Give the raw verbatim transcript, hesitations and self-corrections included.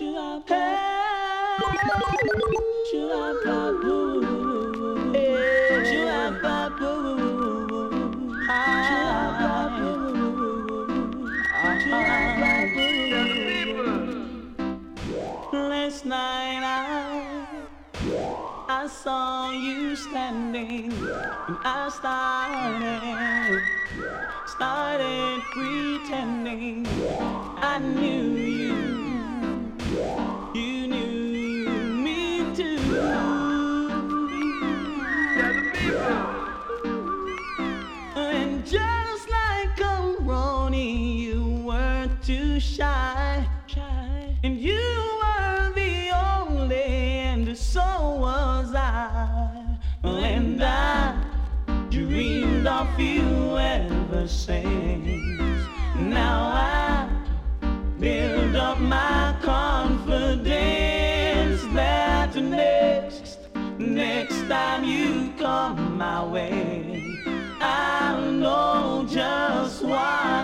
Last night I, I saw you standing, and I started, started pretending I knew you, you knew me too. And just like a Ronnie, you weren't too shy, shy, and you were the only, and so was I. And I dreamed of you ever since. Now I build up my confidence that next, next time you come my way, I'll know just what